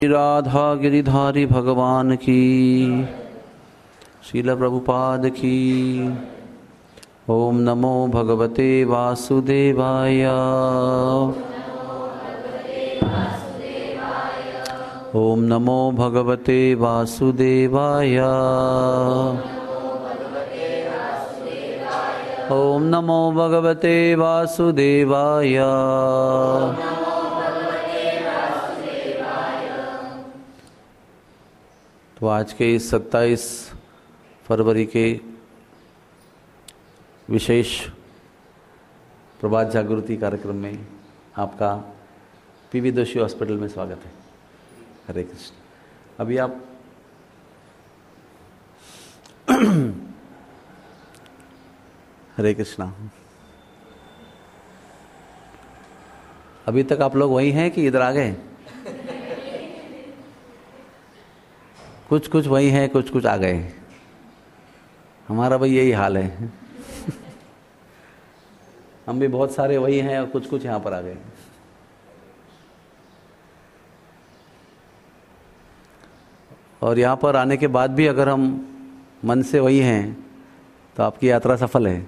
राधा गिरिधारी भगवान की, श्रील प्रभुपाद की। ओम नमो भगवते वासुदेवाय। ओम नमो भगवते वासुदेवाय। ओम नमो भगवते वासुदेवाय। तो आज के इस 27 फरवरी के विशेष प्रभात जागृति कार्यक्रम में आपका पीवी दोषी हॉस्पिटल में स्वागत है। हरे कृष्ण। अभी आप हरे कृष्णा। अभी तक आप लोग वही हैं कि इधर आ गए? कुछ कुछ वही हैं, कुछ कुछ आ गए। हमारा भाई यही हाल है। हम भी बहुत सारे वही हैं और कुछ कुछ यहाँ पर आ गए। और यहाँ पर आने के बाद भी अगर हम मन से वही हैं तो आपकी यात्रा सफल है।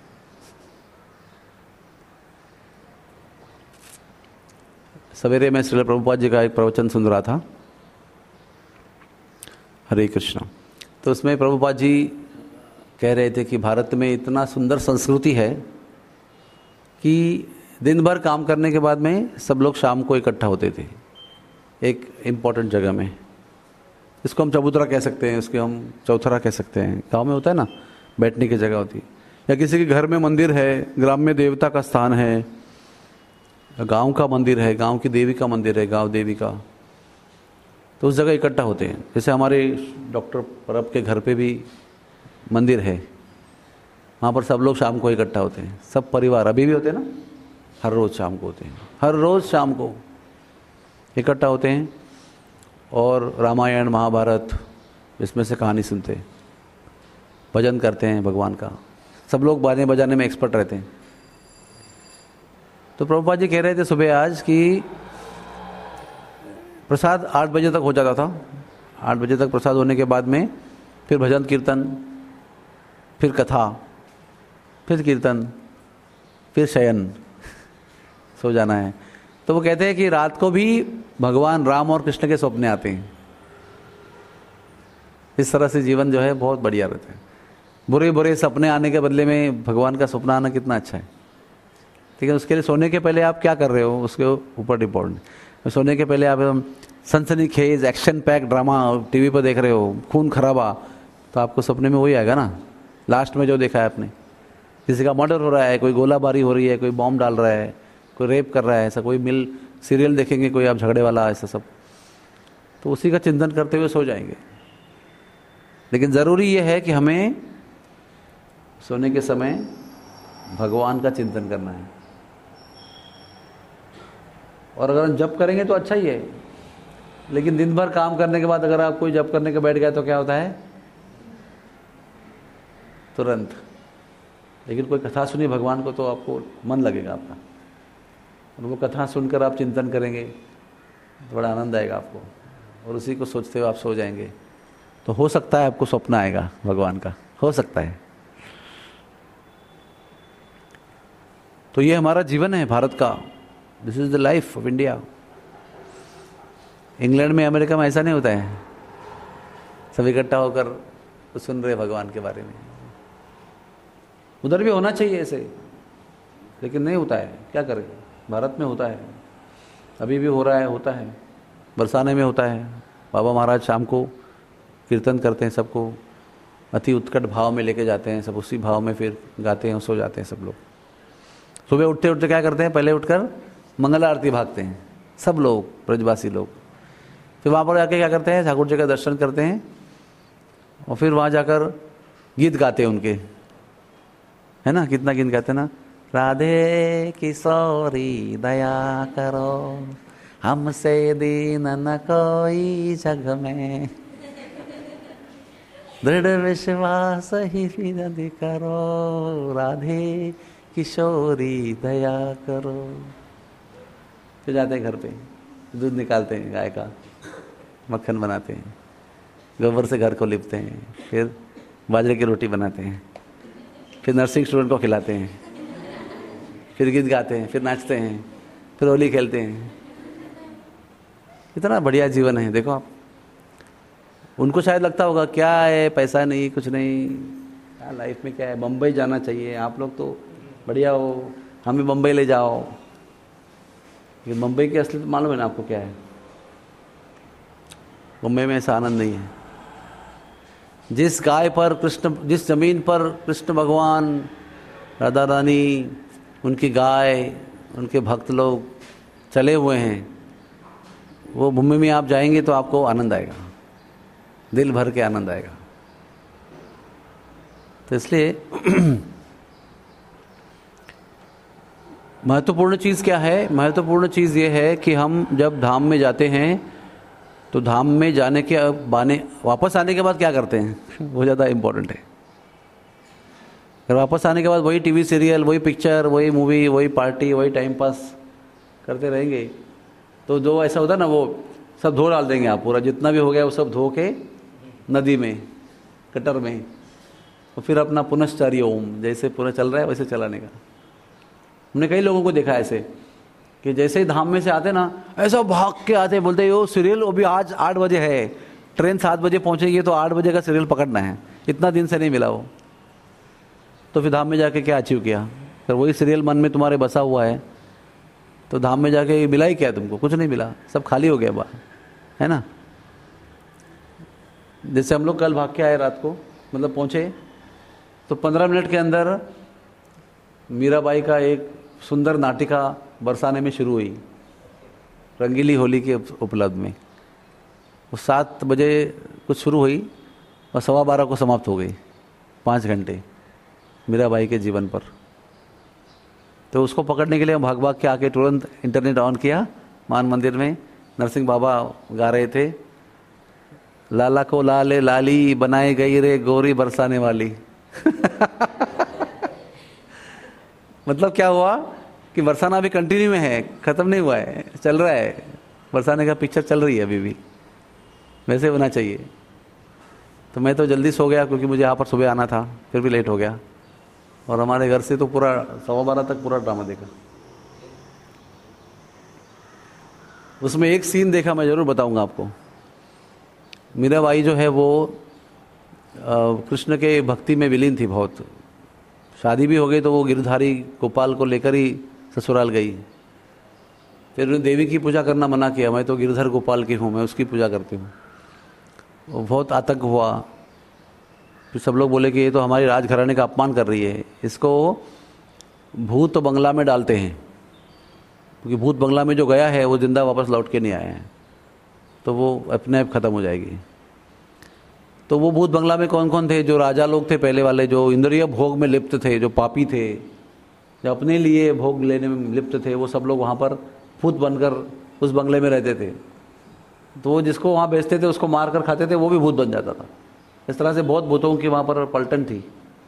सवेरे मैं श्रील प्रभुपाद जी का एक प्रवचन सुन रहा था, हरे कृष्णा। तो उसमें प्रभुपाद जी कह रहे थे कि भारत में इतना सुंदर संस्कृति है कि दिन भर काम करने के बाद में सब लोग शाम को इकट्ठा होते थे एक इम्पॉर्टेंट जगह में। इसको हम चबूतरा कह सकते हैं, इसको हम चौथरा कह सकते हैं। गांव में होता है ना, बैठने की जगह होती है। या किसी के घर में मंदिर है, ग्राम में देवता का स्थान है, गांव का मंदिर है, गांव की देवी का मंदिर है, गांव देवी का, तो उस जगह इकट्ठा होते हैं। जैसे हमारे डॉक्टर परब के घर पे भी मंदिर है, वहाँ पर सब लोग शाम को इकट्ठा होते हैं, सब परिवार। अभी भी होते हैं ना, हर रोज़ शाम को होते हैं, हर रोज़ शाम को इकट्ठा होते हैं और रामायण महाभारत इसमें से कहानी सुनते हैं, भजन करते हैं भगवान का। सब लोग बाजे बजाने में एक्सपर्ट रहते हैं। तो प्रभुपाद जी कह रहे थे सुबह आज कि प्रसाद 8 बजे तक हो जाता था। 8 बजे तक प्रसाद होने के बाद में फिर भजन कीर्तन, फिर कथा, फिर कीर्तन, फिर शयन, सो जाना है। तो वो कहते हैं कि रात को भी भगवान राम और कृष्ण के सपने आते हैं। इस तरह से जीवन जो है बहुत बढ़िया रहता है। बुरे बुरे सपने आने के बदले में भगवान का सपना आना कितना अच्छा है। ठीक है, उसके लिए सोने के पहले आप क्या कर रहे हो उसके ऊपर इम्पोर्टेंट। सोने के पहले आप सनसनीखेज एक्शन पैक ड्रामा टीवी पर देख रहे हो, खून खराबा, तो आपको सपने में वही आएगा ना। लास्ट में जो देखा है आपने, किसी का मर्डर हो रहा है, कोई गोलाबारी हो रही है, कोई बॉम्ब डाल रहा है, कोई रेप कर रहा है, ऐसा कोई सीरियल देखेंगे कोई आप झगड़े वाला, ऐसा सब, तो उसी का चिंतन करते हुए सो जाएंगे। लेकिन ज़रूरी ये है कि हमें सोने के समय भगवान का चिंतन करना है। और अगर हम जप करेंगे तो अच्छा ही है, लेकिन दिन भर काम करने के बाद अगर आप कोई जप करने के बैठ गए तो क्या होता है, तुरंत। लेकिन कोई कथा सुनी भगवान को तो आपको मन लगेगा आपका, और वो कथा सुनकर आप चिंतन करेंगे तो बड़ा आनंद आएगा आपको, और उसी को सोचते हुए आप सो जाएंगे। तो हो सकता है आपको स्वप्न आएगा भगवान का, हो सकता है। तो ये हमारा जीवन है भारत का। This is the life of India. England में, अमेरिका में ऐसा नहीं होता है, सब इकट्ठा होकर तो सुन रहे भगवान के बारे में। उधर भी होना चाहिए ऐसे, लेकिन नहीं होता है, क्या करें। भारत में होता है, अभी भी हो रहा है, होता है। बरसाने में होता है, बाबा महाराज शाम को कीर्तन करते हैं, सबको अति उत्कट भाव में लेके जाते हैं, सब उसी भाव में फिर गाते हैं और सो जाते हैं सब लोग। सुबह उठते उठते क्या करते हैं, पहले उठकर मंगल आरती भागते हैं सब लोग, ब्रजवासी लोग। फिर वहाँ पर जाके क्या करते हैं, ठाकुर जी का दर्शन करते हैं, और फिर वहाँ जाकर गीत गाते हैं उनके, है ना, कितना गीत गाते हैं ना। राधे किशोरी दया करो, हमसे दीन न कोई जग में, दृढ़ विश्वास ही विनती करो, राधे किशोरी दया करो। फिर जाते हैं घर पे, दूध निकालते हैं गाय का, मक्खन बनाते हैं, गोबर से घर को लिपते हैं, फिर बाजरे की रोटी बनाते हैं, फिर नर्सिंग स्टूडेंट को खिलाते हैं, फिर गीत गाते हैं, फिर नाचते हैं, फिर होली खेलते हैं। इतना बढ़िया जीवन है। देखो आप, उनको शायद लगता होगा क्या है, पैसा नहीं, कुछ नहीं, क्या लाइफ में क्या है, बम्बई जाना चाहिए, आप लोग तो बढ़िया हो, हमें बम्बई ले जाओ। ये मुंबई की असलियत मालूम है ना आपको क्या है? मुंबई में ऐसा आनंद नहीं है। जिस गाय पर कृष्ण, जिस जमीन पर कृष्ण भगवान, राधा रानी, उनकी गाय, उनके भक्त लोग चले हुए हैं, वो भूमि में आप जाएंगे तो आपको आनंद आएगा, दिल भर के आनंद आएगा। तो इसलिए महत्वपूर्ण चीज़ क्या है? महत्वपूर्ण चीज़ ये है कि हम जब धाम में जाते हैं तो धाम में जाने के वापस आने के बाद क्या करते हैं वो ज़्यादा इम्पोर्टेंट है। अगर वापस आने के बाद वही टीवी सीरियल, वही पिक्चर, वही मूवी, वही पार्टी, वही टाइम पास करते रहेंगे तो जो ऐसा होता है ना, वो सब धो डाल देंगे आप, पूरा जितना भी हो गया वो सब धो के नदी में, कटर में, और फिर अपना पुनश्चार्य ओम जैसे पूरा चल रहा है वैसे चलाने का। हमने कई लोगों को देखा ऐसे कि जैसे ही धाम में से आते ना, ऐसा भाग के आते, बोलते यो सीरियल अभी आज 8 बजे है, ट्रेन 7 बजे पहुंचेगी तो 8 बजे का सीरियल पकड़ना है, इतना दिन से नहीं मिला वो। तो फिर धाम में जाके क्या अचीव किया? अगर वही सीरियल मन में तुम्हारे बसा हुआ है तो धाम में जाके मिला ही क्या तुमको? कुछ नहीं मिला, सब खाली हो गया बाहर, है ना। जैसे हम लोग कल भाग के आए रात को, मतलब पहुंचे तो 15 मिनट के अंदर मीराबाई का एक सुंदर नाटिका बरसाने में शुरू हुई, रंगीली होली के उपलब्ध में। वो 7 बजे कुछ शुरू हुई और 12:15 को समाप्त हो गई। 5 घंटे मीराबाई के जीवन पर। तो उसको पकड़ने के लिए हम भाग भाग के आके तुरंत इंटरनेट ऑन किया, मान मंदिर में नरसिंह बाबा गा रहे थे, लाला को लाले लाली बनाए गई रे गोरी बरसाने वाली। मतलब क्या हुआ कि बरसाना अभी कंटिन्यू में है, खत्म नहीं हुआ है, चल रहा है, बरसाने का पिक्चर चल रही है अभी भी। वैसे होना चाहिए। तो मैं तो जल्दी सो गया क्योंकि मुझे यहाँ पर सुबह आना था, फिर भी लेट हो गया। और हमारे घर से तो पूरा 12:15 तक पूरा ड्रामा देखा। उसमें एक सीन देखा, मैं जरूर बताऊंगा आपको। मीराबाई जो है वो कृष्ण के भक्ति में विलीन थी बहुत। शादी भी हो गई तो वो गिरधारी गोपाल को लेकर ही ससुराल गई। फिर उन्होंने देवी की पूजा करना मना किया, मैं तो गिरधर गोपाल की हूँ, मैं उसकी पूजा करती हूँ। वो बहुत आतंक हुआ। फिर सब लोग बोले कि ये तो हमारी राजघराने का अपमान कर रही है, इसको भूत बंगला में डालते हैं, क्योंकि भूत बंगला में जो गया है वो जिंदा वापस लौट के नहीं आया है, तो वो अपने आप खत्म हो जाएगी। तो वो भूत बंगला में कौन कौन थे? जो राजा लोग थे पहले वाले, जो इंद्रिय भोग में लिप्त थे, जो पापी थे, जो अपने लिए भोग लेने में लिप्त थे, वो सब लोग वहाँ पर भूत बनकर उस बंगले में रहते थे। तो वो जिसको वहाँ बेचते थे उसको मार कर खाते थे, वो भी भूत बन जाता था। इस तरह से बहुत भूतों की वहाँ पर पलटन थी।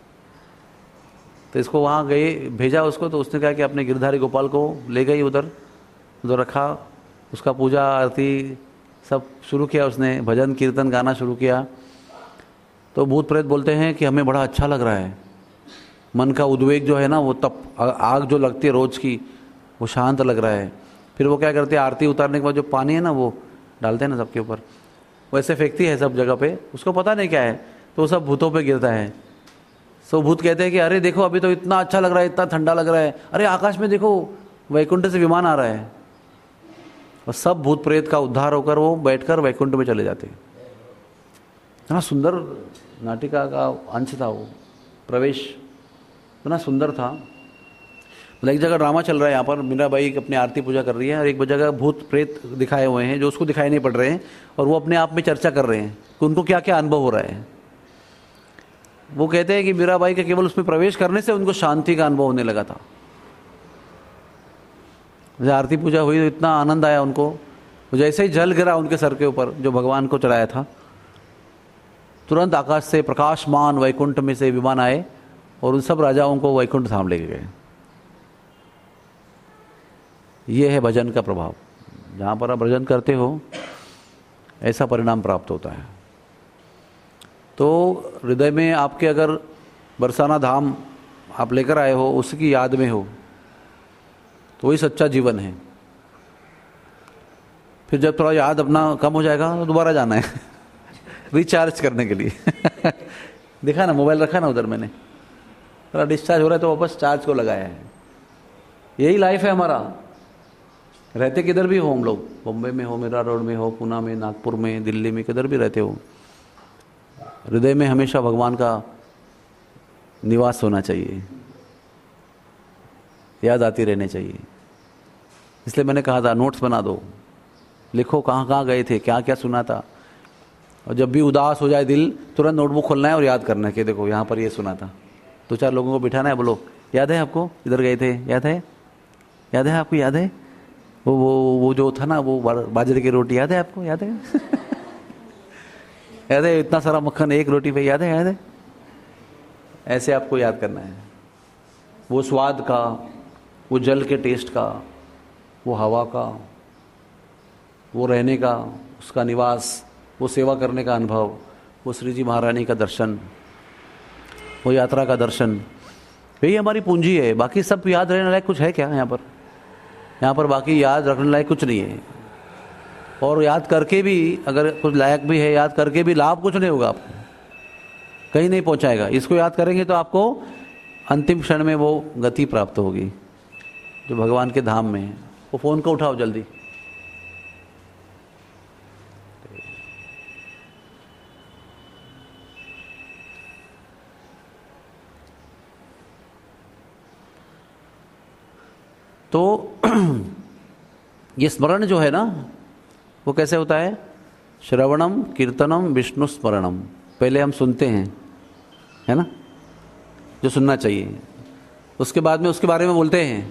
तो इसको वहाँ गए, भेजा उसको, तो उसने कहा कि अपने गिरधारी गोपाल को ले गई उधर रखा, उसका पूजा आरती सब शुरू किया उसने, भजन कीर्तन गाना शुरू किया। तो भूत प्रेत बोलते हैं कि हमें बड़ा अच्छा लग रहा है, मन का उद्वेग जो है ना, वो तप आग जो लगती है रोज की, वो शांत लग रहा है। फिर वो क्या करते हैं, आरती उतारने के बाद जो पानी है ना वो डालते हैं ना सबके ऊपर, वैसे फेंकती है सब जगह पे, उसको पता नहीं क्या है, तो वो सब भूतों पे गिरता है। सो भूत कहते हैं कि अरे देखो अभी तो इतना अच्छा लग रहा है, इतना ठंडा लग रहा है, अरे आकाश में देखो वैकुंठ से विमान आ रहा है। और सब भूत प्रेत का उद्धार होकर वो बैठकर वैकुंठ में चले जाते हैं। इतना सुंदर नाटिका का अंश था वो, प्रवेश इतना सुंदर था। मतलब एक जगह ड्रामा चल रहा है, यहाँ पर मीराबाई अपनी आरती पूजा कर रही है, और एक जगह भूत प्रेत दिखाए हुए हैं जो उसको दिखाई नहीं पड़ रहे हैं, और वो अपने आप में चर्चा कर रहे हैं कि उनको क्या क्या अनुभव हो रहा है। वो कहते हैं कि मीराबाई के केवल उसमें प्रवेश करने से उनको शांति का अनुभव होने लगा था। जब आरती पूजा हुई तो इतना आनंद आया उनको, जैसे ही जल गिरा उनके सर के ऊपर जो भगवान को चढ़ाया था, तुरंत आकाश से प्रकाशमान वैकुंठ में से विमान आए और उन सब राजाओं को वैकुंठ धाम लेके गए। ये है भजन का प्रभाव। जहाँ पर आप भजन करते हो, ऐसा परिणाम प्राप्त होता है। तो हृदय में आपके अगर बरसाना धाम आप लेकर आए हो, उसकी याद में हो, तो वही सच्चा जीवन है। फिर जब थोड़ा याद अपना कम हो जाएगा तो दोबारा जाना है रिचार्ज करने के लिए देखा ना, मोबाइल रखा ना उधर मैंने, थोड़ा डिस्चार्ज हो रहा है तो वापस चार्ज को लगाया है। यही लाइफ है हमारा। रहते किधर भी हो हम लोग, बॉम्बे में हो, मीरा रोड में हो, पूना में, नागपुर में, दिल्ली में, किधर भी रहते हो, हृदय में हमेशा भगवान का निवास होना चाहिए, याद आती रहनी चाहिए। इसलिए मैंने कहा था नोट्स बना दो, लिखो कहाँ कहाँ गए थे, क्या क्या सुना था, और जब भी उदास हो जाए दिल, तुरंत नोटबुक खोलना है और याद करना है कि देखो यहाँ पर ये सुना था। 2-4 लोगों को बिठाना है, बोलो याद है आपको, इधर गए थे, याद है, याद है आपको, याद है वो जो था ना, वो बाजरे की रोटी, याद है आपको, याद है याद है इतना सारा मक्खन एक रोटी पे, याद है, याद है। ऐसे आपको याद करना है, वो स्वाद का, वो जल के टेस्ट का, वो हवा का, वो रहने का, उसका निवास, वो सेवा करने का अनुभव, वो श्री जी महारानी का दर्शन, वो यात्रा का दर्शन, यही हमारी पूंजी है। बाकी सब याद रहने लायक कुछ है क्या यहाँ पर? यहाँ पर बाकी याद रखने लायक कुछ नहीं है। और याद करके भी अगर कुछ लायक भी है, याद करके भी लाभ कुछ नहीं होगा, आपको कहीं नहीं पहुँचाएगा। इसको याद करेंगे तो आपको अंतिम क्षण में वो गति प्राप्त होगी जो भगवान के धाम में है। वो फ़ोन को उठाओ जल्दी। तो ये स्मरण जो है ना, वो कैसे होता है? श्रवणम कीर्तनम विष्णु स्मरणम। पहले हम सुनते हैं, है ना, जो सुनना चाहिए, उसके बाद में उसके बारे में बोलते हैं,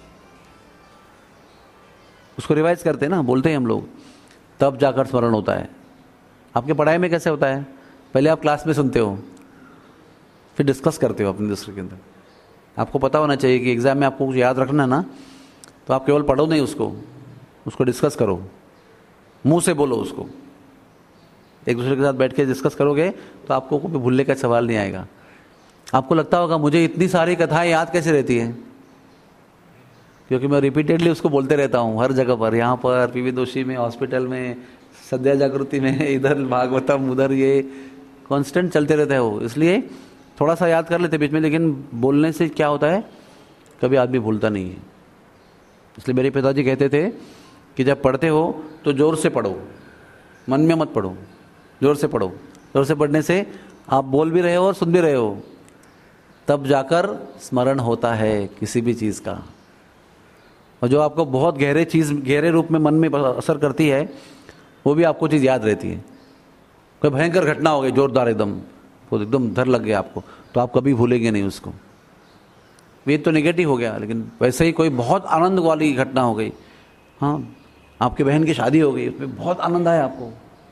उसको रिवाइज करते हैं ना, बोलते हैं हम लोग, तब जाकर स्मरण होता है। आपके पढ़ाई में कैसे होता है? पहले आप क्लास में सुनते हो, फिर डिस्कस करते हो अपने दूसरे के अंदर। आपको पता होना चाहिए कि एग्जाम में आपको कुछ याद रखना है ना, तो आप केवल पढ़ो नहीं, उसको डिस्कस करो, मुंह से बोलो उसको। एक दूसरे के साथ बैठ के डिस्कस करोगे तो आपको कोई भूलने का सवाल नहीं आएगा। आपको लगता होगा मुझे इतनी सारी कथाएं याद कैसे रहती हैं, क्योंकि मैं रिपीटेडली उसको बोलते रहता हूँ हर जगह पर, यहाँ पर पीवी दोषी में, हॉस्पिटल में, सद्या जागृति में, इधर भागवतम, उधर ये कांस्टेंट चलते रहता है वो। इसलिए थोड़ा सा याद कर लेते बीच में, लेकिन बोलने से क्या होता है, कभी आदमी भूलता नहीं है। इसलिए मेरे पिताजी कहते थे कि जब पढ़ते हो तो जोर से पढ़ो, मन में मत पढ़ो, जोर से पढ़ो। जोर से पढ़ने से आप बोल भी रहे हो और सुन भी रहे हो, तब जाकर स्मरण होता है किसी भी चीज़ का। और जो आपको बहुत गहरे रूप में मन में असर करती है, वो भी आपको चीज़ याद रहती है। कोई भयंकर घटना हो गई, जोरदार एकदम डर लग गया आपको, तो आप कभी भूलेंगे नहीं उसको। ये तो नेगेटिव हो गया, लेकिन वैसे ही कोई बहुत आनंद वाली घटना हो गई, हाँ, आपकी बहन की शादी हो गई, उसमें बहुत आनंद आया आपको,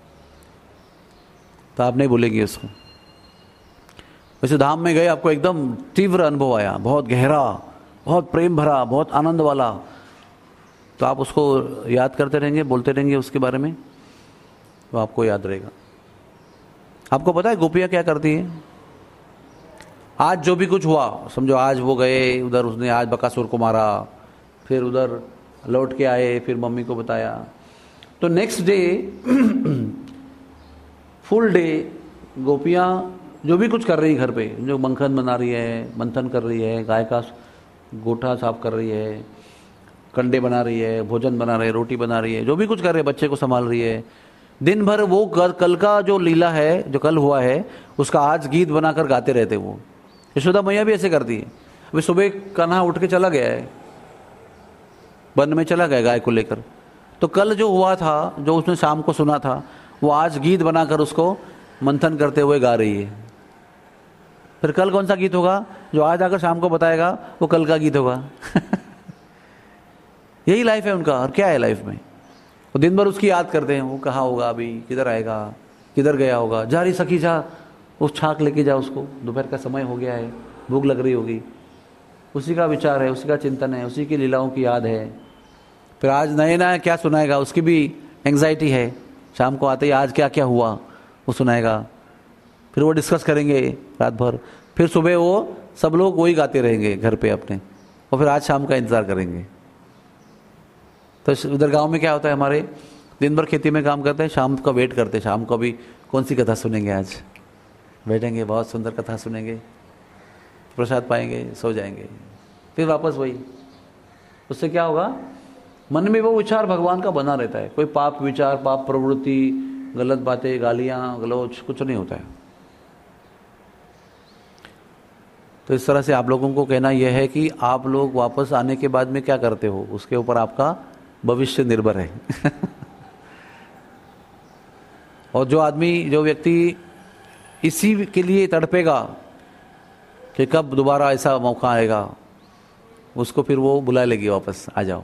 तो आप नहीं भूलेंगे उसको। वैसे धाम में गए, आपको एकदम तीव्र अनुभव आया, बहुत गहरा, बहुत प्रेम भरा, बहुत आनंद वाला, तो आप उसको याद करते रहेंगे, बोलते रहेंगे उसके बारे में, तो आपको याद रहेगा। आपको पता है गोपियाँ क्या करती हैं? आज जो भी कुछ हुआ, समझो आज वो गए उधर, उसने आज बकासुर को मारा, फिर उधर लौट के आए, फिर मम्मी को बताया, तो नेक्स्ट डे फुल डे गोपियाँ जो भी कुछ कर रही है घर पे, जो मक्खन बना रही है, मंथन कर रही है, गाय का गोठा साफ कर रही है, कंडे बना रही है, भोजन बना रही है, रोटी बना रही है, जो भी कुछ कर रही है, बच्चे को संभाल रही है, दिन भर वो कल का जो लीला है, जो कल हुआ है, उसका आज गीत बनाकर गाते रहते। वो यशोदा मैया भी ऐसे करती है। अभी सुबह कान्हा उठ के चला गया है, वन में चला गया गाय को लेकर, तो कल जो हुआ था, जो उसने शाम को सुना था, वो आज गीत बनाकर उसको मंथन करते हुए गा रही है। फिर कल कौन सा गीत होगा? जो आज आकर शाम को बताएगा वो कल का गीत होगा यही लाइफ है उनका। और क्या है लाइफ में? वो दिन भर उसकी याद करते हैं, वो कहाँ होगा, अभी किधर आएगा, किधर गया होगा, जा रही सखी जा, उस छाक लेके जा उसको, दोपहर का समय हो गया है, भूख लग रही होगी। उसी का विचार है, उसी का चिंतन है, उसी की लीलाओं की याद है। फिर आज नए नया क्या सुनाएगा, उसकी भी एंग्जाइटी है, शाम को आते ही आज क्या क्या हुआ वो सुनाएगा, फिर वो डिस्कस करेंगे रात भर, फिर सुबह वो सब लोग वही गाते रहेंगे घर पे अपने, और फिर आज शाम का इंतज़ार करेंगे। तो उधर गांव में क्या होता है, हमारे दिन भर खेती में काम करते हैं, शाम का वेट करते हैं, शाम को भी कौन सी कथा सुनेंगे, आज बैठेंगे बहुत सुंदर कथा सुनेंगे, प्रसाद पाएंगे, सो जाएंगे, फिर वापस वही। उससे क्या होगा, मन में वो विचार भगवान का बना रहता है, कोई पाप विचार, पाप प्रवृत्ति, गलत बातें, गालियाँ गलौज कुछ नहीं होता है। तो इस तरह से आप लोगों को कहना यह है कि आप लोग वापस आने के बाद में क्या करते हो, उसके ऊपर आपका भविष्य निर्भर है। और जो व्यक्ति इसी के लिए तड़पेगा कि कब दोबारा ऐसा मौका आएगा, उसको फिर वो बुला लेगी वापस, आ जाओ,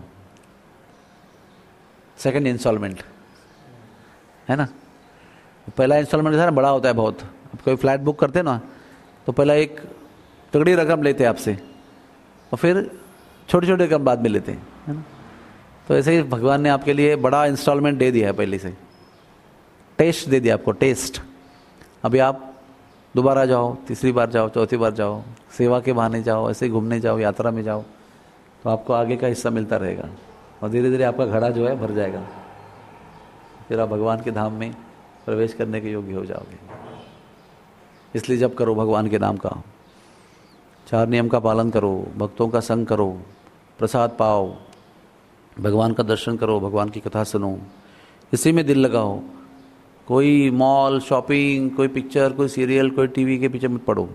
सेकंड इंस्टॉलमेंट है ना। पहला इंस्टॉलमेंट है ना, बड़ा होता है बहुत। अब कोई फ्लैट बुक करते ना, तो पहला एक तगड़ी रकम लेते हैं आपसे, और फिर छोटी छोटी रकम बाद में लेते हैं, है ना। तो ऐसे ही भगवान ने आपके लिए बड़ा इंस्टॉलमेंट दे दिया है पहले से, टेस्ट दे दिया आपको, टेस्ट। अभी आप दोबारा जाओ, तीसरी बार जाओ, चौथी बार जाओ, सेवा के बहाने जाओ, ऐसे घूमने जाओ, यात्रा में जाओ, तो आपको आगे का हिस्सा मिलता रहेगा, और धीरे धीरे आपका घड़ा जो है भर जाएगा, फिर आप भगवान के धाम में प्रवेश करने के योग्य हो जाओगे। इसलिए जब करो भगवान के नाम का, 4 नियम का पालन करो, भक्तों का संग करो, प्रसाद पाओ, भगवान का दर्शन करो, भगवान की कथा सुनो, इसी में दिल लगाओ। कोई मॉल, शॉपिंग, कोई पिक्चर, कोई सीरियल, कोई टीवी के पीछे मत पड़ो।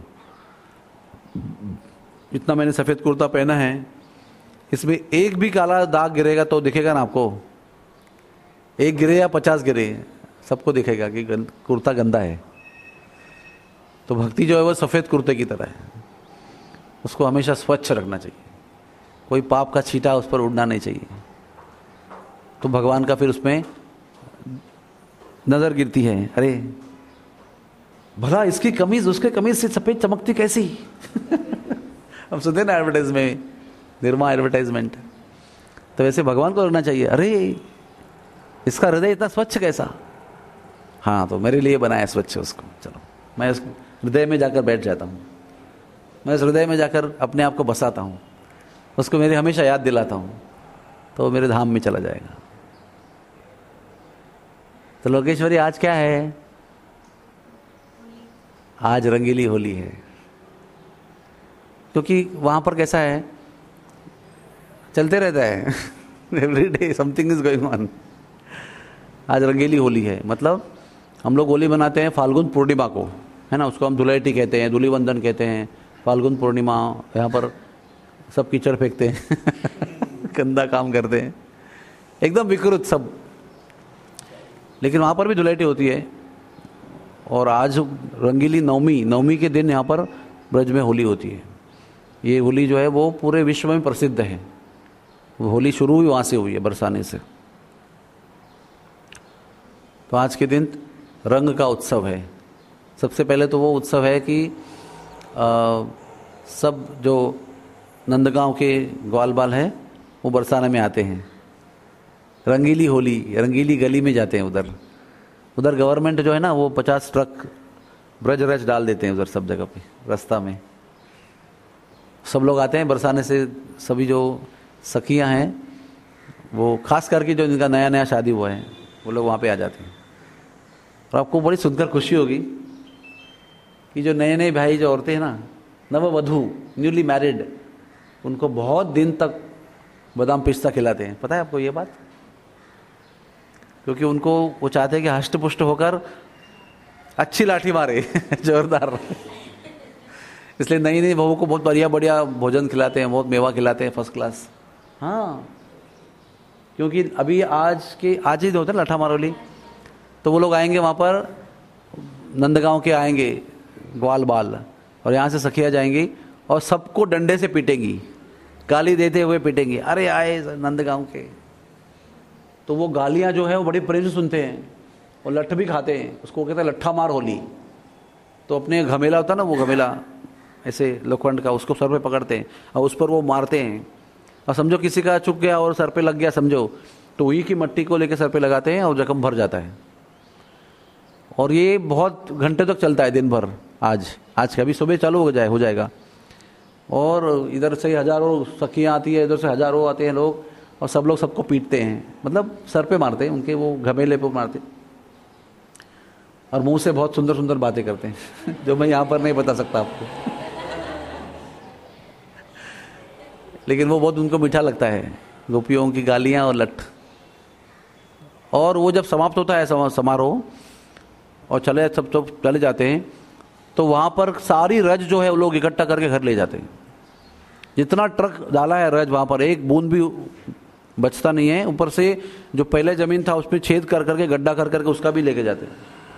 इतना मैंने सफ़ेद कुर्ता पहना है, इसमें एक भी काला दाग गिरेगा तो दिखेगा ना आपको, एक गिरे या 50 गिरे, सबको दिखेगा कि कुर्ता गंदा है। तो भक्ति जो है वो सफ़ेद कुर्ते की तरह है, उसको हमेशा स्वच्छ रखना चाहिए, कोई पाप का छींटा उस पर उड़ना नहीं चाहिए। तो भगवान का फिर उसमें नज़र गिरती है, अरे भला इसकी कमीज उसके कमीज से सफ़ेद चमकती कैसी। हम सुनते ना एडवर्टाइज में, निर्मा एडवर्टाइजमेंट, तो वैसे भगवान को रखना चाहिए, अरे इसका हृदय इतना स्वच्छ कैसा, हाँ तो मेरे लिए बनाया स्वच्छ उसको, चलो मैं उस हृदय में जाकर बैठ जाता हूँ, मैं उस हृदय में जाकर अपने आप को बसाता हूँ, उसको मेरी हमेशा याद दिलाता हूँ, तो मेरे धाम में चला जाएगा। तो लोकेश्वरी आज क्या है, आज रंगीली होली है, क्योंकि वहाँ पर कैसा है, चलते रहता है, every day something is going on. आज रंगीली होली है, मतलब हम लोग होली मनाते हैं फाल्गुन पूर्णिमा को, है ना, उसको हम धुलैटी कहते हैं, धूलिवंदन कहते हैं, फाल्गुन पूर्णिमा। यहाँ पर सब कीचड़ फेंकते हैं, गंदा काम करते हैं, एकदम विकृत सब, लेकिन वहाँ पर भी धुलैटी होती है। और आज रंगीली नवमी के दिन यहाँ पर ब्रज में होली होती है। ये होली जो है वो पूरे विश्व में प्रसिद्ध है, होली शुरू हुई वहाँ से हुई है, बरसाने से। तो आज के दिन रंग का उत्सव है। सबसे पहले तो वो उत्सव है कि सब जो नंदगांव के ग्वाल बाल हैं वो बरसाने में आते हैं, रंगीली होली, रंगीली गली में जाते हैं। उधर गवर्नमेंट जो है ना वो 50 ट्रक ब्रज रज डाल देते हैं उधर सब जगह पे, रास्ता में सब लोग आते हैं बरसाने से। सभी जो सखियां हैं, वो खास करके जो जिनका नया नया शादी हुआ है, वो लोग वहाँ पे आ जाते हैं। और आपको बड़ी सुनकर खुशी होगी कि जो नए नए भाई, जो औरतें हैं ना, नववधू, न्यूली मैरिड, उनको बहुत दिन तक बादाम पिस्ता खिलाते हैं। पता है आपको ये बात? क्योंकि उनको वो चाहते हैं कि हष्ट पुष्ट होकर अच्छी लाठी मारे, जोरदार। इसलिए नई नई बहू को बहुत बढ़िया बढ़िया भोजन खिलाते हैं, बहुत मेवा खिलाते हैं, फर्स्ट क्लास। हाँ, क्योंकि अभी आज ही होता है लाठा मारोली, तो वो लोग आएंगे वहाँ पर, नंदगांव के आएंगे ग्वाल बाल, और यहाँ से सखिया जाएंगी और सबको डंडे से पीटेंगी, गाली देते हुए पीटेंगी, अरे आए नंदगांव के। तो वो गालियाँ जो है वो बड़ी प्रेम से सुनते हैं, और लठ भी खाते हैं, उसको कहते हैं लट्ठा मार होली। तो अपने घमेला होता है ना, वो घमेला ऐसे लोखंड का, उसको सर पे पकड़ते हैं और उस पर वो मारते हैं। और समझो किसी का चुक गया और सर पे लग गया समझो, तो वही की मट्टी को लेकर सर पे लगाते हैं और जख्म भर जाता है। और ये बहुत घंटे तक चलता है दिन भर। आज कभी सुबह चालू हो जाएगा और इधर से हजारों सखियाँ आती है, इधर से हजारों आते हैं लोग और सब लोग सबको पीटते हैं, मतलब सर पे मारते हैं, उनके वो घमेले पे मारते हैं और मुंह से बहुत सुंदर सुंदर बातें करते हैं जो मैं यहाँ पर नहीं बता सकता आपको लेकिन वो बहुत उनको मीठा लगता है, गोपियों की गालियाँ और लठ। और वो जब समाप्त होता है समारोह और चले जाते हैं तो वहाँ पर सारी रज जो है वो लोग इकट्ठा करके घर ले जाते हैं। जितना ट्रक डाला है रज, वहाँ पर एक बूंद भी बचता नहीं है। ऊपर से जो पहले ज़मीन था उसमें छेद कर करके, गड्ढा कर करके उसका भी लेके जाते हैं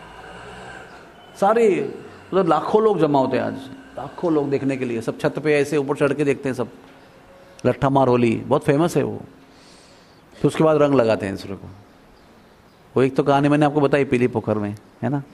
सारे। उधर लाखों लोग जमा होते हैं, आज लाखों लोग देखने के लिए। सब छत पे ऐसे ऊपर चढ़ के देखते हैं, सब लट्ठा मार होली बहुत फेमस है वो। फिर उसके बाद रंग लगाते हैं दूसरे को। वो एक तो कहानी मैंने आपको बताई पीली पोखर में, है ना।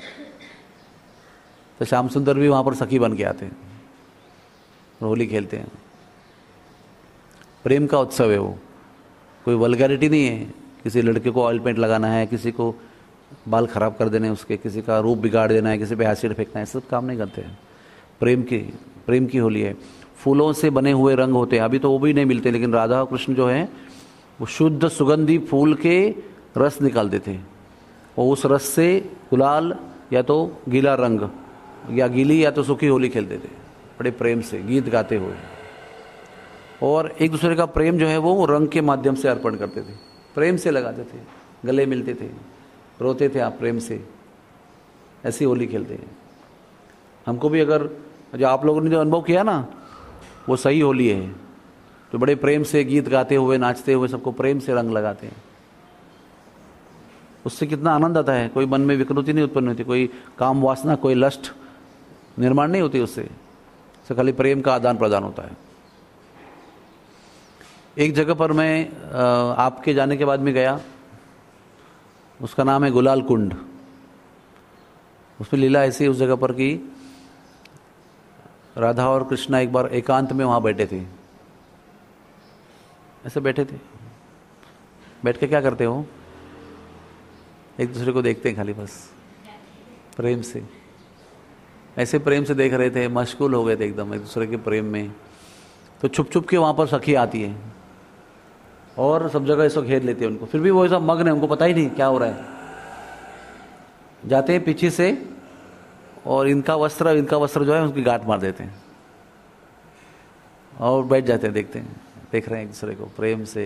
तो श्याम सुंदर भी वहाँ पर सखी बन के आते हैं, होली खेलते हैं। प्रेम का उत्सव है वो, कोई वल्गैरिटी नहीं है। किसी लड़के को ऑयल पेंट लगाना है, किसी को बाल खराब कर देने उसके, किसी का रूप बिगाड़ देना है, किसी पे एसिड फेंकना है, सब काम नहीं करते हैं। प्रेम की होली है। फूलों से बने हुए रंग होते हैं, अभी तो वो भी नहीं मिलते, लेकिन राधा और कृष्ण जो हैं वो शुद्ध सुगंधी फूल के रस निकालते थे और उस रस से गुलाल या तो गीला रंग या गीली या तो सूखी होली खेलते थे, बड़े प्रेम से गीत गाते हुए। और एक दूसरे का प्रेम जो है वो रंग के माध्यम से अर्पण करते थे, प्रेम से लगाते थे, गले मिलते थे, रोते थे आप प्रेम से। ऐसी होली खेलते हैं। हमको भी अगर जो आप लोगों ने जो अनुभव किया ना, वो सही होली है। तो बड़े प्रेम से गीत गाते हुए, नाचते हुए, सबको प्रेम से रंग लगाते हैं। उससे कितना आनंद आता है। कोई मन में विकृति नहीं उत्पन्न होती, कोई काम वासना, कोई लस्ट निर्माण नहीं होती उससे खाली प्रेम का आदान प्रदान होता है। एक जगह पर मैं आपके जाने के बाद में गया, उसका नाम है गुलाल कुंड। उसमें लीला ऐसी उस जगह पर कि राधा और कृष्णा एक बार एकांत में वहाँ बैठे थे। ऐसे बैठे थे, बैठ के क्या करते हो, एक दूसरे को देखते हैं खाली, बस प्रेम से, ऐसे प्रेम से देख रहे थे, मशगूल हो गए थे एकदम एक दूसरे के प्रेम में। तो छुप छुप के वहाँ पर सखी आती है और सब जगह ऐसा घेर लेते हैं उनको। फिर भी वो ऐसा मग्न है, उनको पता ही नहीं क्या हो रहा है। जाते हैं पीछे से और इनका वस्त्र जो है उसकी गांठ मार देते हैं और बैठ जाते हैं, देखते हैं, देख रहे हैं एक दूसरे को प्रेम से।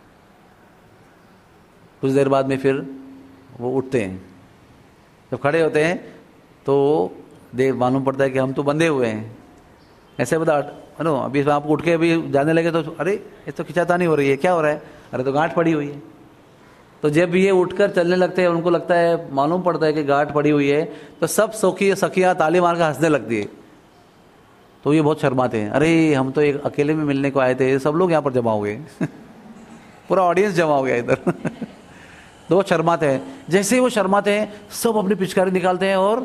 कुछ देर बाद में फिर वो उठते हैं। जब खड़े होते हैं तो देख मालूम पड़ता है कि हम तो बंधे हुए हैं। ऐसे बता नो, अभी आप उठ के अभी जाने लगे तो अरे ये तो खिंचातानी हो रही है, क्या हो रहा है, अरे तो गांठ पड़ी हुई है। तो जब ये उठकर चलने लगते हैं, उनको लगता है, मालूम पड़ता है कि गांठ पड़ी हुई है, तो सब सखियाँ ताली मार कर हंसने लगती है। तो ये बहुत शर्माते हैं, अरे हम तो एक अकेले में मिलने को आए थे, सब लोग यहाँ पर जमा हो गए पूरा ऑडियंस जमा हो गया इधर तो वो शर्माते हैं। जैसे ही वो शर्माते हैं, सब अपनी पिचकारी निकालते हैं और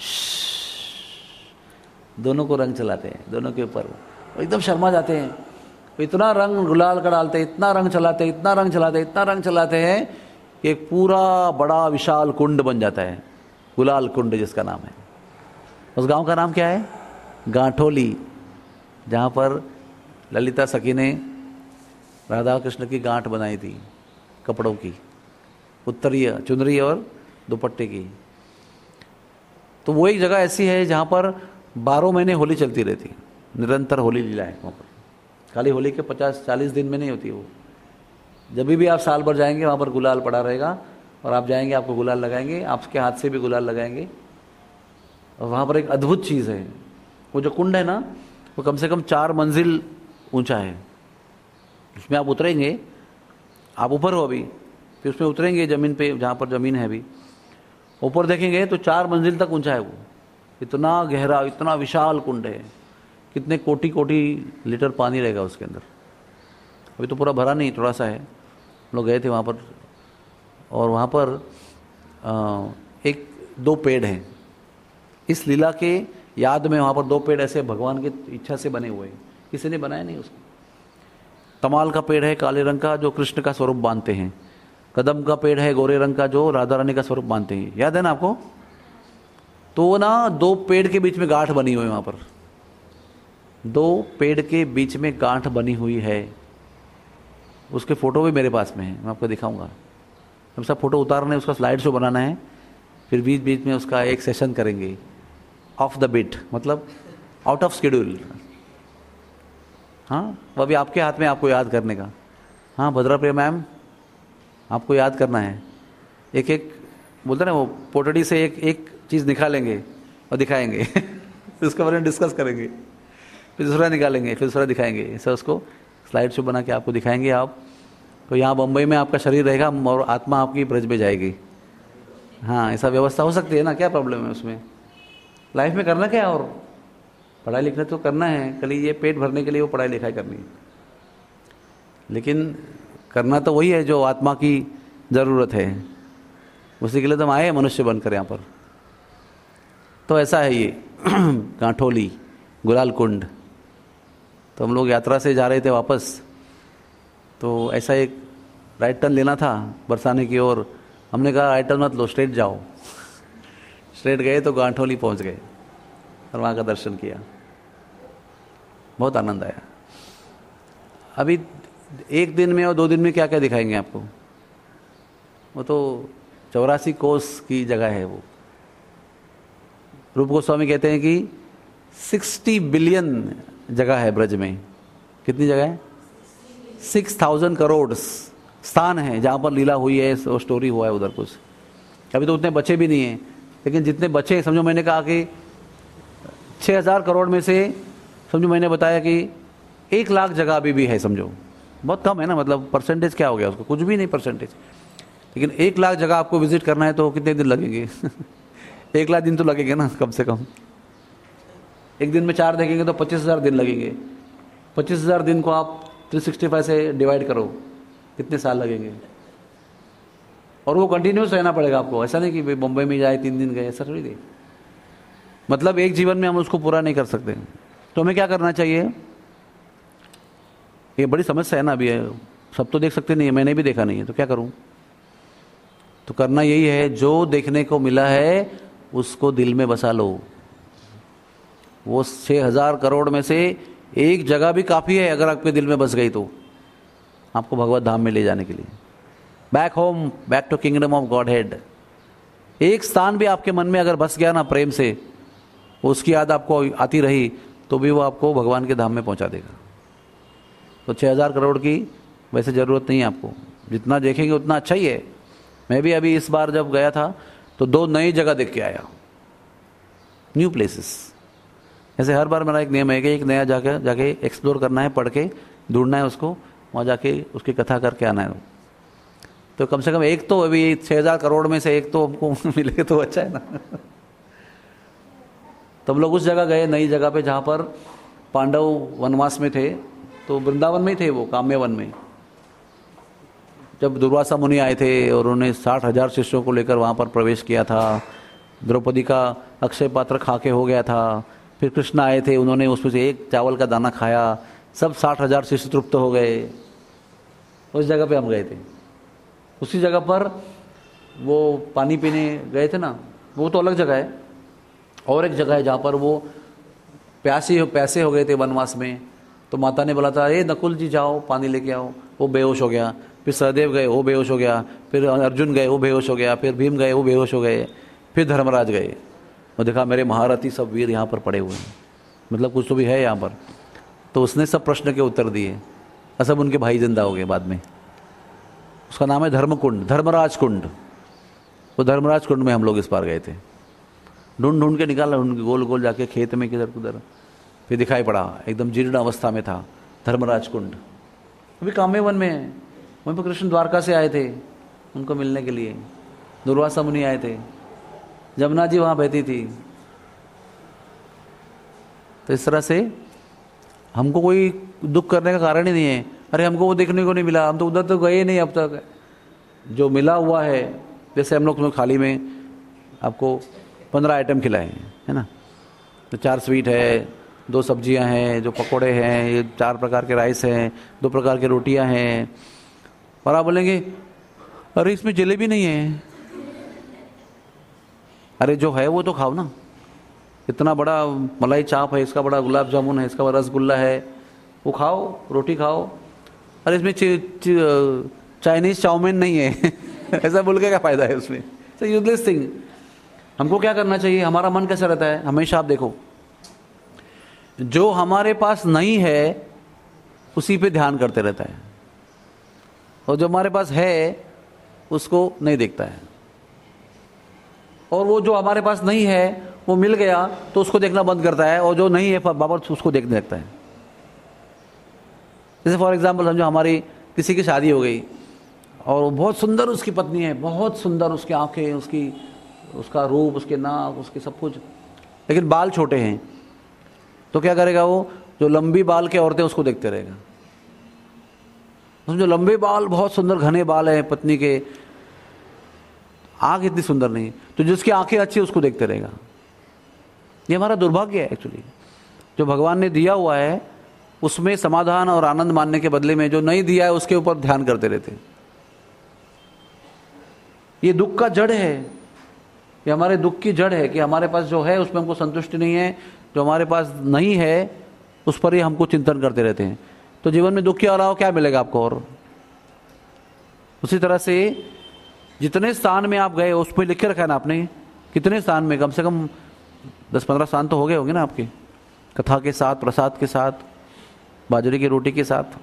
दोनों को रंग चलाते हैं, दोनों के ऊपर एकदम शर्मा जाते हैं। इतना रंग गुलाल का डालते हैं, इतना रंग चलाते हैं, इतना रंग चलाते हैं, इतना रंग चलाते हैं कि एक पूरा बड़ा विशाल कुंड बन जाता है, गुलाल कुंड जिसका नाम है। उस गांव का नाम क्या है, गांठोली, जहाँ पर ललिता सखी ने राधा कृष्ण की गांठ बनाई थी, कपड़ों की, उत्तरीय चुनरी और दुपट्टे की। तो वो एक जगह ऐसी है जहाँ पर 12 महीने होली चलती रहती, निरंतर होली लीला है वहाँ पर। खाली होली के 50-40 दिन में नहीं होती वो। जब भी आप साल भर जाएंगे वहाँ पर गुलाल पड़ा रहेगा और आप जाएंगे, आपको गुलाल लगाएंगे, आपके हाथ से भी गुलाल लगाएंगे। और वहाँ पर एक अद्भुत चीज़ है, वो जो कुंड है ना, वो कम से कम 4 मंजिल ऊंचा है। उसमें आप उतरेंगे, आप ऊपर हो अभी, फिर उसमें उतरेंगे ज़मीन पे, जहाँ पर ज़मीन है अभी, ऊपर देखेंगे तो 4 मंजिल तक ऊंचा है वो। इतना गहरा, इतना विशाल कुंड है, कितने कोटि कोटि लीटर पानी रहेगा उसके अंदर। अभी तो पूरा भरा नहीं, थोड़ा सा है। हम लोग गए थे वहाँ पर, और वहाँ पर 1-2 पेड़ हैं। इस लीला के याद में वहाँ पर 2 पेड़ ऐसे भगवान की इच्छा से बने हुए हैं, किसी ने बनाया नहीं उसको। तमाल का पेड़ है काले रंग का, जो कृष्ण का स्वरूप बांधते हैं। कदम का पेड़ है गोरे रंग का, जो राधा रानी का स्वरूप बांधते हैं। याद है ना आपको? तो वो ना 2 पेड़ के बीच में गांठ बनी हुई है, वहाँ पर 2 पेड़ के बीच में गांठ बनी हुई है। उसके फ़ोटो भी मेरे पास में है, मैं आपको दिखाऊंगा। हम सब फ़ोटो उतारना है, उसका स्लाइड शो बनाना है, फिर बीच बीच में उसका एक सेशन करेंगे ऑफ द बीट, मतलब आउट ऑफ शेड्यूल। हाँ, वो अभी आपके हाथ में, आपको याद करने का। हाँ भद्रा प्रिया मैम, आपको याद करना है। एक एक बोलते ना, वो पोटड़ी से एक एक चीज़ निकालेंगे और दिखाएंगे फिर उसके बारे में डिस्कस करेंगे, फिर दूसरा निकालेंगे, फिर दूसरा दिखाएंगे। ऐसा उसको स्लाइड शो बना के आपको दिखाएंगे आप। तो यहाँ बम्बई में आपका शरीर रहेगा और आत्मा आपकी ब्रज में जाएगी। हाँ, ऐसा व्यवस्था हो सकती है ना, क्या प्रॉब्लम है उसमें? लाइफ में करना क्या, और पढ़ाई लिखना तो करना है, कल ये पेट भरने के लिए वो पढ़ाई लिखाई करनी है, लेकिन करना तो वही है जो आत्मा की ज़रूरत है। उसी के लिए तो हम आए मनुष्य बनकर यहाँ पर। तो ऐसा है ये कांठोली गुलाल कुंड। तो हम लोग यात्रा से जा रहे थे वापस, तो ऐसा एक राइट टर्न लेना था बरसाने की ओर। हमने कहा राइट टर्न मत लो, स्ट्रेट जाओ। स्ट्रेट गए तो गांठोली पहुंच गए और वहाँ का दर्शन किया, बहुत आनंद आया। अभी 1 दिन में और 2 दिन में क्या क्या दिखाएंगे आपको, वो तो 84 कोस की जगह है वो। रूप गोस्वामी कहते हैं कि 60 बिलियन जगह है ब्रज में। कितनी जगह है? 6000 करोड़ स्थान है जहाँ पर लीला हुई है, वो स्टोरी हुआ है उधर कुछ। अभी तो उतने बचे भी नहीं हैं, लेकिन जितने बचे, समझो मैंने कहा कि 6000 करोड़ में से, समझो मैंने बताया कि 1 लाख जगह अभी भी है। समझो बहुत कम है ना, मतलब परसेंटेज क्या हो गया उसको, कुछ भी नहीं परसेंटेज। लेकिन 1 लाख जगह आपको विजिट करना है तो कितने दिन लगेंगे 1 लाख दिन तो लगेंगे ना कम से कम। एक दिन में 4 देखेंगे तो 25,000 दिन लगेंगे। 25,000 दिन को आप 365 से डिवाइड करो, कितने साल लगेंगे। और वो कंटिन्यूस रहना पड़ेगा आपको, ऐसा नहीं कि भाई बम्बई में जाए 3 दिन गए, ऐसा थोड़ी दे। मतलब एक जीवन में हम उसको पूरा नहीं कर सकते। तो हमें क्या करना चाहिए, ये बड़ी समस्या है ना। अभी सब तो देख सकते नहीं है, मैंने भी देखा नहीं है, तो क्या करूं? तो करना यही है, जो देखने को मिला है उसको दिल में बसा लो। वो 6000 करोड़ में से एक जगह भी काफ़ी है, अगर आपके दिल में बस गई तो आपको भगवत धाम में ले जाने के लिए। Back home, back to kingdom of God head. एक स्थान भी आपके मन में अगर बस गया ना प्रेम से, उसकी याद आपको आती रही, तो भी वो आपको भगवान के धाम में पहुंचा देगा। तो 6000 करोड़ की वैसे ज़रूरत नहीं है आपको, जितना देखेंगे उतना अच्छा ही है। मैं भी अभी इस बार जब गया था तो 2 नई जगह देख के आया, न्यू प्लेसेस। ऐसे हर बार मेरा एक नियम है कि एक नया जाके एक्सप्लोर करना है, पढ़ के ढूंढना है उसको, वहाँ जाके उसकी कथा करके आना है। तो कम से कम एक तो, अभी 6000 करोड़ में से एक तो हमको मिले तो अच्छा है ना तो हम लोग उस जगह गए, नई जगह पे, जहाँ पर पांडव वनवास में थे। तो वृंदावन में ही थे वो, काम्य वन में। जब दुर्वासा मुनि आए थे और उन्होंने 60,000 शिष्यों को लेकर वहाँ पर प्रवेश किया था, द्रौपदी का अक्षय पात्र खा के हो गया था। फिर कृष्ण आए थे, उन्होंने उसमें से एक चावल का दाना खाया, सब 60,000 शिष्य तृप्त हो गए। उस जगह पे हम गए थे। उसी जगह पर वो पानी पीने गए थे ना, वो तो अलग जगह है। और एक जगह है जहाँ पर वो प्यासे हो गए थे वनवास में। तो माता ने बोला था, ए नकुल जी जाओ पानी लेके आओ, वो बेहोश हो गया। फिर सहदेव गए, वो बेहोश हो गया। फिर अर्जुन गए, वो बेहोश हो गया। फिर भीम गए, वो बेहोश हो गए। फिर धर्मराज गए, वो देखा मेरे महारथी सब वीर यहाँ पर पड़े हुए हैं, मतलब कुछ तो भी है यहाँ पर। तो उसने सब प्रश्न के उत्तर दिए और सब उनके भाई जिंदा हो गए बाद में। उसका नाम है धर्मकुंड, धर्मराज कुंड। वो धर्मराज कुंड में हम लोग इस बार गए थे। ढूंढ ढूंढ के निकाला, ढूंढ के गोल गोल जाके खेत में किधर किधर, फिर दिखाई पड़ा, एकदम जीर्ण अवस्था में था धर्मराज कुंड। अभी काम्य वन में है। वहीं पर कृष्ण द्वारका से आए थे उनको मिलने के लिए, दुर्वासा मुनि आए थे, जमुना जी वहाँ बहती थी। तो इस तरह से हमको कोई दुख करने का कारण ही नहीं है। अरे हमको वो देखने को नहीं मिला, हम तो उधर तो गए नहीं अब तक। जो मिला हुआ है, जैसे हम लोग थाली में आपको 15 आइटम खिलाए हैं, है ना। तो 4 स्वीट है, 2 सब्जियां हैं, जो पकोड़े हैं, ये 4 प्रकार के राइस हैं, 2 प्रकार की रोटियां हैं। और आप बोलेंगे अरे इसमें जलेबी नहीं है। अरे जो है वो तो खाओ ना, इतना बड़ा मलाई चाप है, इसका बड़ा गुलाब जामुन है, इसका बड़ा रसगुल्ला है, वो खाओ, रोटी खाओ। अरे इसमें चाइनीज चाउमीन नहीं है ऐसा बोल के क्या फायदा है उसमें? It's useless thing. हमको क्या करना चाहिए? हमारा मन कैसा रहता है हमेशा? आप देखो, जो हमारे पास नहीं है उसी पे ध्यान करते रहता है, और जो हमारे पास है उसको नहीं देखता है। और वो जो हमारे पास नहीं है वो मिल गया तो उसको देखना बंद करता है, और जो नहीं है बाबर उसको देखने लगता है। जैसे फॉर एग्जाम्पल समझो हमारी किसी की शादी हो गई और बहुत सुंदर उसकी पत्नी है, बहुत सुंदर उसकी आंखें, उसका रूप, उसके नाक, उसके सब कुछ, लेकिन बाल छोटे हैं। तो क्या करेगा वो? जो लंबी बाल के औरतें उसको देखते रहेगा। समझो लंबे बाल, बहुत सुंदर घने बाल हैं पत्नी के, आंख इतनी सुंदर नहीं, तो जिसकी आंखें अच्छी उसको देखते रहेगा। ये हमारा दुर्भाग्य है एक्चुअली। जो भगवान ने दिया हुआ है उसमें समाधान और आनंद मानने के बदले में जो नहीं दिया है उसके ऊपर ध्यान करते रहते हैं। ये दुख का जड़ है, ये हमारे दुख की जड़ है कि हमारे पास जो है उसमें हमको संतुष्टि नहीं है, जो हमारे पास नहीं है उस पर ही हमको चिंतन करते रहते हैं। तो जीवन में दुख के अलावा क्या मिलेगा आपको? और उसी तरह से जितने स्थान में आप गए उस पर लिख के रखा है ना आपने, कितने स्थान में, कम से कम 10-15 स्थान तो हो गए होंगे ना आपके, कथा के साथ, प्रसाद के साथ, बाजरे की रोटी के साथ।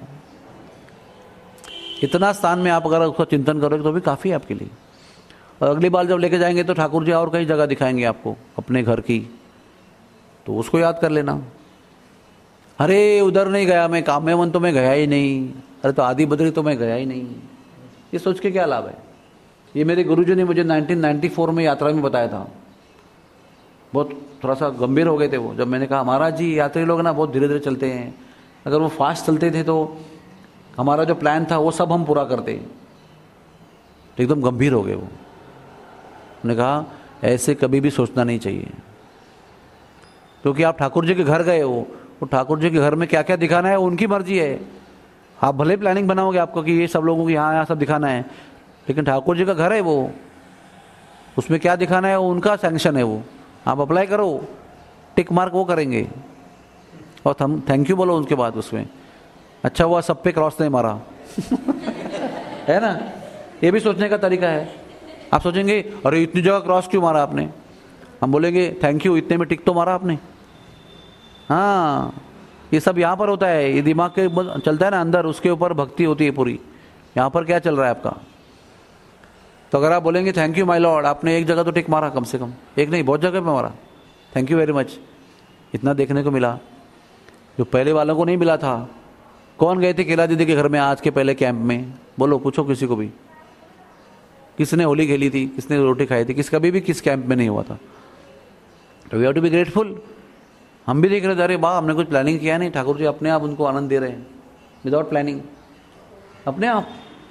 इतना स्थान में आप अगर उसका चिंतन करोगे तो भी काफ़ी है आपके लिए। और अगली बार जब लेके जाएंगे तो ठाकुर जी और कई जगह दिखाएंगे आपको अपने घर की, तो उसको याद कर लेना। अरे उधर नहीं गया मैं, काम्यवन तो मैं गया ही नहीं, अरे तो आदि बद्री तो मैं गया ही नहीं। ये सोच के क्या लाभ है? ये मेरे गुरुजी ने मुझे 1994 में यात्रा में बताया था। बहुत थोड़ा सा गंभीर हो गए थे वो, जब मैंने कहा महाराज जी यात्री लोग ना बहुत धीरे धीरे चलते हैं, अगर वो फास्ट चलते थे तो हमारा जो प्लान था वो सब हम पूरा करते। तो एकदम गंभीर हो गए वो। उन्होंने कहा ऐसे कभी भी सोचना नहीं चाहिए, क्योंकि आप ठाकुर जी के घर गए हो, वो ठाकुर जी के घर में क्या क्या दिखाना है उनकी मर्जी है। आप भले प्लानिंग बनाओगे आपको कि ये सब लोगों को यहाँ यहाँ सब दिखाना है, लेकिन ठाकुर जी का घर है वो, उसमें क्या दिखाना है वो उनका सैंक्शन है। वो आप अप्लाई करो, टिक मार्क वो करेंगे, और थैंक यू बोलो उनके बाद उसमें। अच्छा हुआ सब पे क्रॉस नहीं मारा है ना? ये भी सोचने का तरीका है। आप सोचेंगे अरे इतनी जगह क्रॉस क्यों मारा आपने? हम बोलेंगे थैंक यू, इतने में टिक तो मारा आपने। हाँ, ये सब यहाँ पर होता है, ये दिमाग के चलता है ना अंदर, उसके ऊपर भक्ति होती है पूरी। यहाँ पर क्या चल रहा है आपका? तो अगर आप बोलेंगे थैंक यू माय लॉर्ड, आपने एक जगह तो टिक मारा, कम से कम एक नहीं बहुत जगह पे मारा, थैंक यू वेरी मच। इतना देखने को मिला जो पहले वालों को नहीं मिला था। कौन गए थे केला दीदी के घर में आज के पहले कैंप में? बोलो, पूछो किसी को भी, किसने होली खेली थी, किसने रोटी खाई थी, कभी भी किस कैंप में नहीं हुआ था। तो we have to be grateful. हम भी देख रहे थे अरे वाह, हमने कुछ प्लानिंग किया नहीं, ठाकुर जी अपने आप उनको आनंद दे रहे हैं विदाउट प्लानिंग, अपने आप।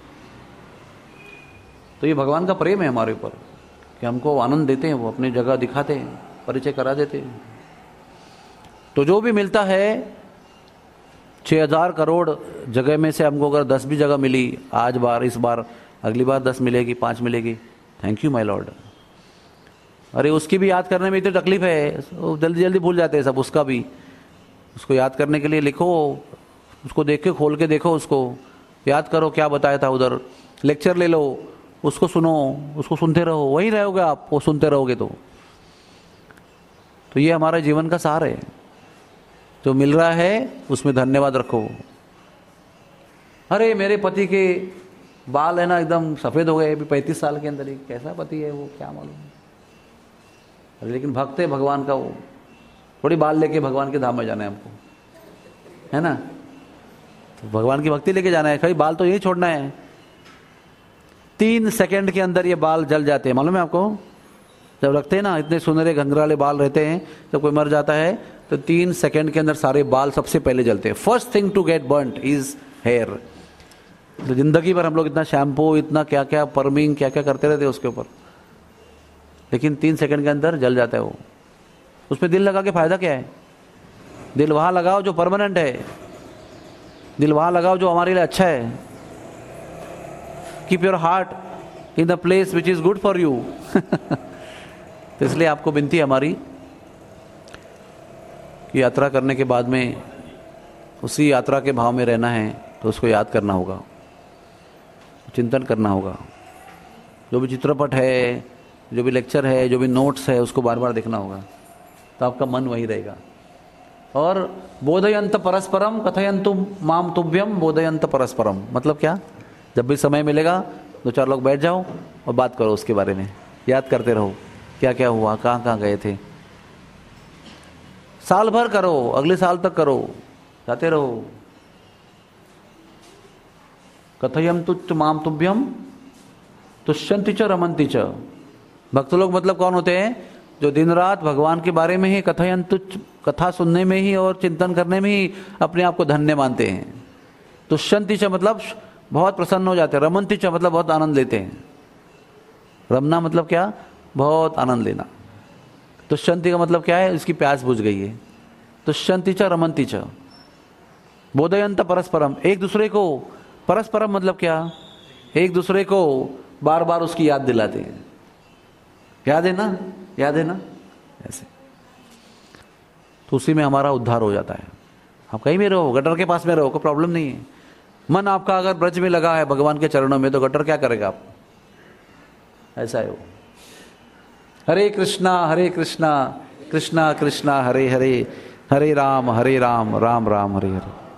तो ये भगवान का प्रेम है हमारे ऊपर कि हमको आनंद देते हैं, वो अपनी जगह दिखाते हैं, परिचय करा देते हैं। तो जो भी मिलता है 6000 करोड़ जगह में से हमको अगर 10 भी जगह मिली आज बार, इस बार, अगली बार 10 मिलेगी, 5 मिलेगी, थैंक यू माय लॉर्ड। अरे उसकी भी याद करने में इतनी तकलीफ है, वो जल्दी जल्दी भूल जाते हैं सब। उसका भी, उसको याद करने के लिए लिखो, उसको देख के खोल के देखो, उसको याद करो क्या बताया था उधर, लेक्चर ले लो, उसको सुनो, उसको सुनते रहो, वहीं रहोगे आप, वो सुनते रहोगे तो ये हमारा जीवन का सार है। जो मिल रहा है उसमें धन्यवाद रखो। अरे मेरे पति के बाल है ना एकदम सफ़ेद हो गए अभी 35 साल के अंदर ही, कैसा पति है वो क्या मालूम। अरे लेकिन भक्त है भगवान का, वो थोड़ी बाल लेके भगवान के धाम में जाना है हमको, है ना? तो भगवान की भक्ति लेके जाना है, कहीं बाल तो यही छोड़ना है। 3 सेकंड के अंदर ये बाल जल जाते हैं, मालूम है आपको? जब रखते हैं ना, इतने सुनहरे घंघराले बाल रहते हैं, जब कोई मर जाता है तो 3 सेकंड के अंदर सारे बाल सबसे पहले जलते हैं। First thing to get burnt is hair. तो जिंदगी भर हम लोग इतना शैम्पू, इतना क्या क्या परमिंग, क्या क्या करते रहते हैं उसके ऊपर, लेकिन 3 सेकंड के अंदर जल जाता है वो। उसमें दिल लगा के फायदा क्या है? दिल वहां लगाओ जो परमानेंट है, दिल वहां लगाओ जो हमारे लिए अच्छा है। Keep your heart in the place which is good for you. तो इसलिए आपको विनती है हमारी कि यात्रा करने के बाद में उसी यात्रा के भाव में रहना है, तो उसको याद करना होगा, चिंतन करना होगा। जो भी चित्रपट है, जो भी लेक्चर है, जो भी नोट्स है, उसको बार बार देखना होगा, तो आपका मन वही रहेगा। और बोधयंत परस्परम कथयंतु माम तुभ्यम बोधयंत परस्परम, मतलब क्या? जब भी समय मिलेगा 2-4 लोग बैठ जाओ और बात करो उसके बारे में, याद करते रहो क्या क्या हुआ, कहाँ कहाँ गए थे। साल भर करो, अगले साल तक करो, जाते रहो। कथयम तुच्च माम तुभ्यम तुष्यंति च रमंति च। भक्त लोग मतलब कौन होते हैं? जो दिन रात भगवान के बारे में ही कथयन तुच्छ, कथा सुनने में ही और चिंतन करने में ही अपने आप को धन्य मानते हैं। तुष्यंति च मतलब बहुत प्रसन्न हो जाते हैं, रमंति च मतलब बहुत आनंद लेते हैं। रमना मतलब क्या? बहुत आनंद लेना। तुष्यंति का मतलब क्या है? इसकी प्यास बुझ गई है। तुष्यंति च रमंति च। बोधयंत परस्परम, एक दूसरे को, परस्परम मतलब क्या? एक दूसरे को बार बार उसकी याद दिलाते हैं। याद है ना, याद है ना, ऐसे तो उसी में हमारा उद्धार हो जाता है। आप कहीं भी रहो, गटर के पास में रहो, कोई प्रॉब्लम नहीं है। मन आपका अगर ब्रज में लगा है भगवान के चरणों में, तो गटर क्या करेगा आप? ऐसा है वो। हरे कृष्णा कृष्णा कृष्णा हरे हरे, हरे राम राम राम हरे हरे।